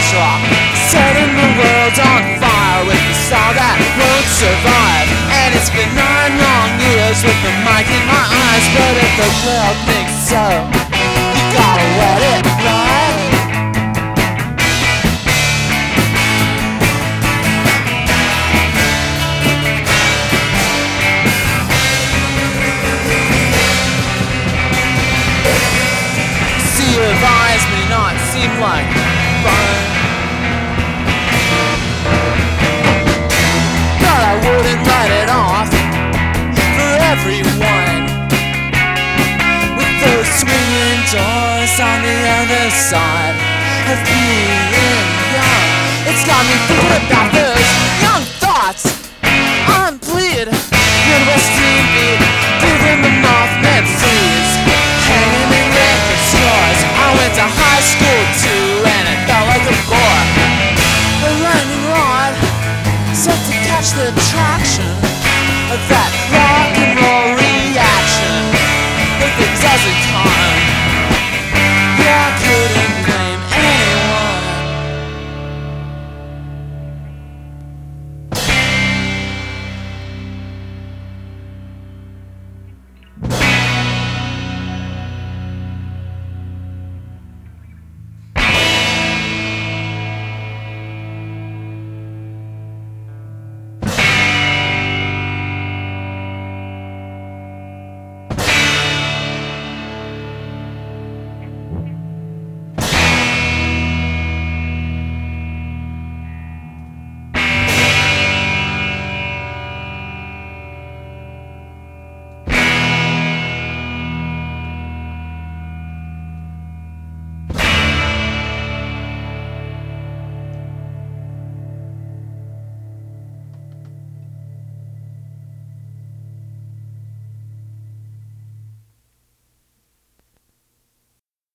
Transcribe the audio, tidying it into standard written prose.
pleasure, setting the world on fire with a star that won't survive. And it's been 9 long years with the mic in my eyes, but if the world thinks so, you gotta let it ride. Sea of eyes may not seem like fun, but I wouldn't write it off for everyone. With those swinging doors on the other side of being young, it's got me thinking about those young thoughts. I'm